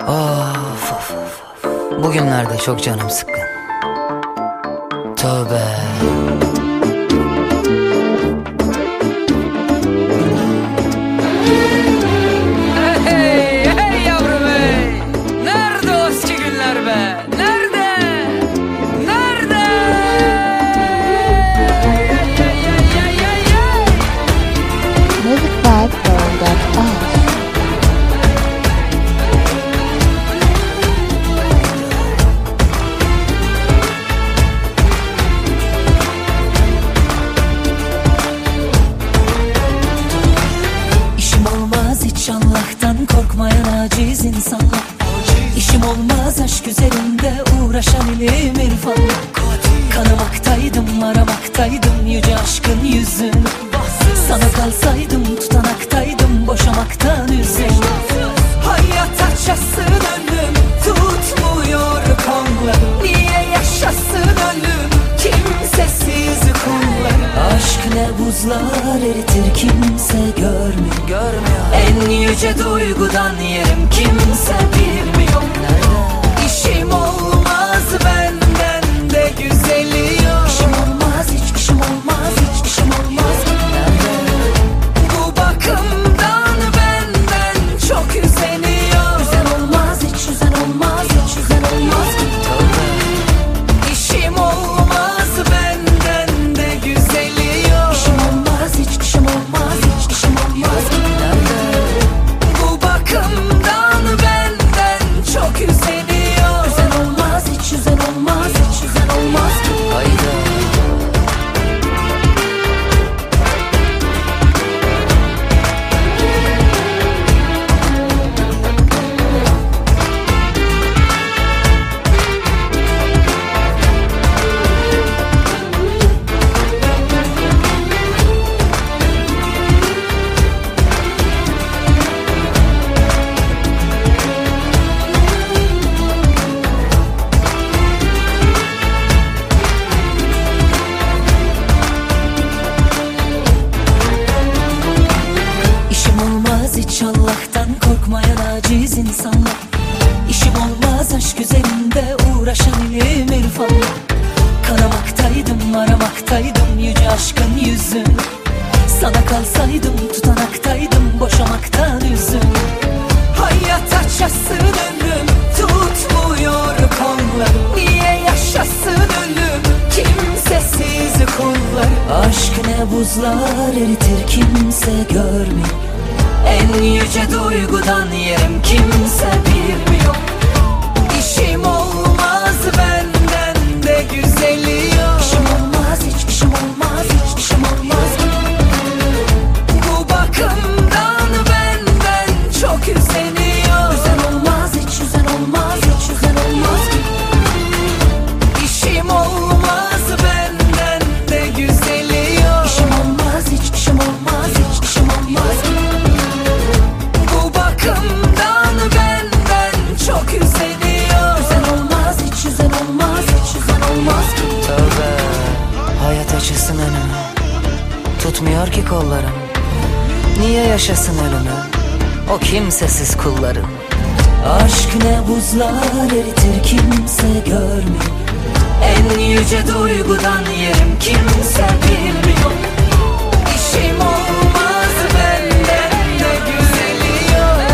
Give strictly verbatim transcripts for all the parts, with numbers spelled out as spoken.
Of of of. Bugünlerde çok canım sıkkın. Tövbe. Hey hey yavrum hey. Nerede o eski günler be? Nerede? Nerede? Music by Flow.us. Hiç Allah'tan korkmayan aciz insanlar. İşim olmaz aşk üzerinde uğraşan ilim irfanla. Kanamaktaydım, aramaktaydım yüce aşkın yüzünü. Sana kalsaydım, tutanaktaydım boşamaktan üzüm. Hayat açasın önüm, tutmuyor kollarım. Niye yaşasın ölüm, kimsesiz kullarım. Aşk ne buzlar eritir, kimse görmüyor, görmüyor. En yüce duygudan yerim kimse bilmiyor. Nerede? İşim olmaz benden de güzeli yok. İşim olmaz hiç, işim olmaz hiç, işim olmaz. Nerede? Bu bakımdan benden çok üzeniyor. Üzen olmaz hiç, üzen olmaz hiç, üzen olmaz. İşim olmaz benden de güzeli yok. İşim olmaz hiç, işim olmaz hiç, işim olmaz. Bu bakımdan benden çok üzeniyor. Üzen olmaz hiç, üzen olmaz hiç, üzen olmaz. Hayda. Hiç Allah'tan korkmayan aciz insanlar. İşim olmaz aşk üzerinde uğraşan ilim irfanla. Kanamaktaydım, aramaktaydım yüce aşkın yüzünü. Sana kalsaydım, tutanaktaydım boşamaktan üzüm. Hayat açasın önüm, tutmuyor kollarım. Niye yaşasın ölüm, kimsesiz kullarım. Aşk ne buzlar eritir, kimse görmüyor. En yüce duygudan yerim kimse bilmiyor. İşim olmaz benden de güzeli yok. İşim olmaz hiç, işim olmaz hiç, işim olmaz. Bu bakımdan benden çok üzeniyor. Üzen olmaz hiç, üzen olmaz hiç, üzen olmaz. İşim olmaz benden de güzeli yok. İşim olmaz hiç, işim olmaz hiç, işim olmaz. Bakımdan benden çok üzeniyor. Üzen olmaz hiç, üzen olmaz hiç, üzen olmaz. Tövbe. Hayat açısın önüme, tutmuyor ki kollarım. Niye yaşasın ölümü, o kimsesiz kullarım. Aşk ne buzlar eritir, kimse görmüyor. En yüce duygudan yerim kimse bilmiyor. İşim olmaz benden de güzeli yok.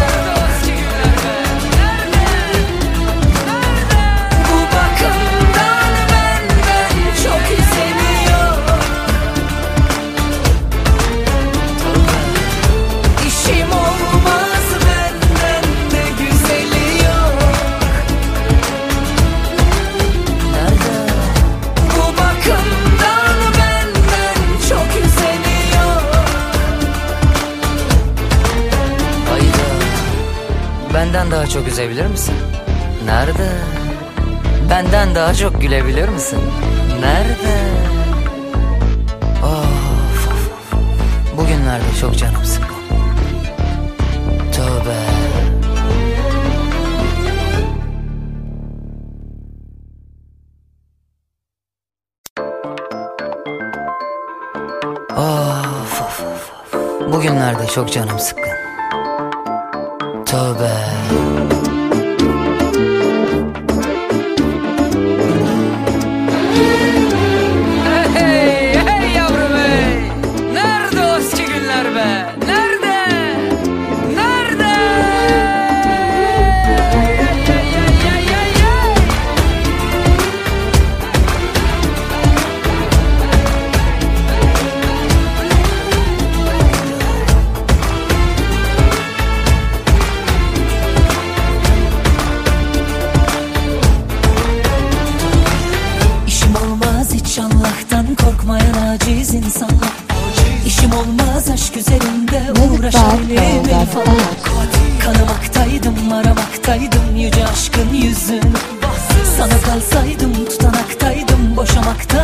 Bu bakımdan benden çok üzeniyor. İşim olmaz benden de güzeli yok. Nerede? Bu bakımdan benden çok üzeniyor. Hayda. Benden daha çok üzebilir misin? Nerede? Benden daha çok gülebilir misin? Nerede? Of of of. Bugünlerde çok canım sıkkın. Tövbe. Of of of. Bugünlerde çok canım sıkkın. Tövbe. aciz insanlar. İşim olmaz aşk üzerinde Music uğraşabilirim by falan. Kanamaktaydım, aramaktaydım yüce aşkın yüzünü. Sana kalsaydım tutanaktaydım, boşamakta